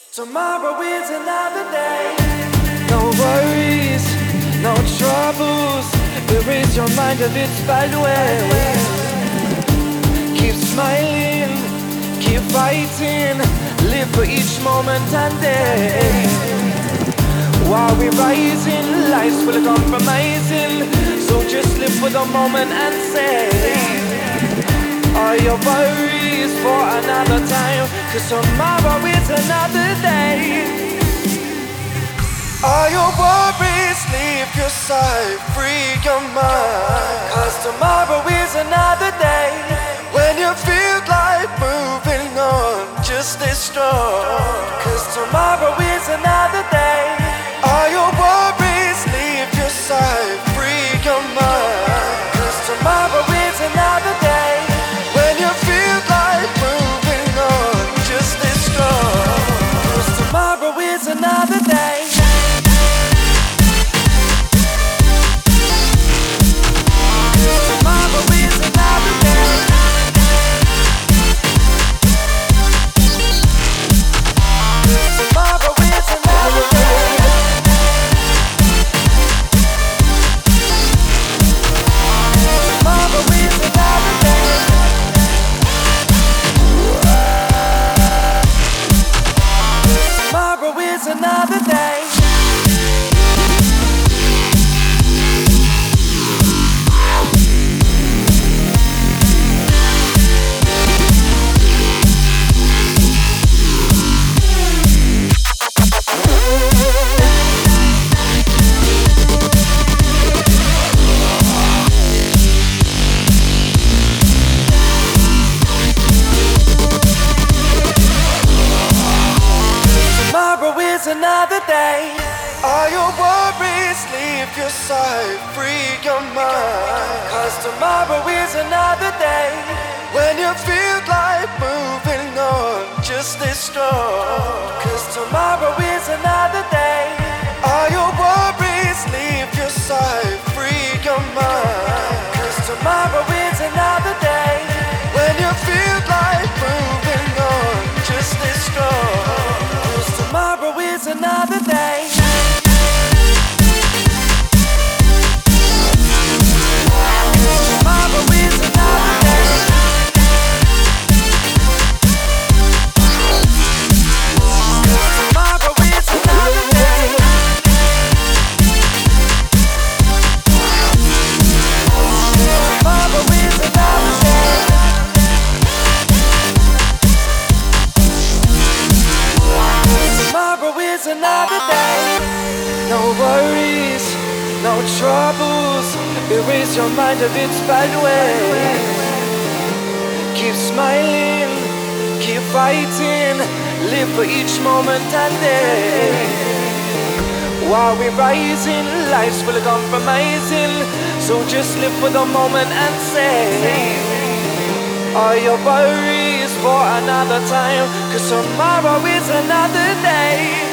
Tomorrow is another day. No worries, no troubles. Erase your mind of its bad ways. Keep smiling, keep fighting. Live for each moment and day. While we're rising, life's full of compromising. So just live for the moment and say, all your worries for another time, 'cause tomorrow is another day. All your worries, leave your side, free your mind, 'cause tomorrow is another day. When you feel like moving on, just stay strong, 'cause tomorrow is another day. All your worries, leave your side, free your mind, 'cause tomorrow is another day. When you feel like moving on, just stay strong, 'cause tomorrow is another day. Another day. Another day. All your worries, leave your side, free your mind, 'cause tomorrow is another day. When you feel like moving on, just stay strong, 'cause tomorrow is another day. All your worries, leave your side, free your mind, 'cause tomorrow is another day. When you feel like moving on, just stay strong, 'cause tomorrow is another day. Tomorrow is another day. Tomorrow is another day. Tomorrow is another day. Tomorrow is another day. No worries, no troubles. Erase your mind of its bad ways. Keep smiling, keep fighting. Live for each moment and day. While we're rising, life's full of compromising. So just live for the moment and say, all your worries for another time, 'cause tomorrow is another day.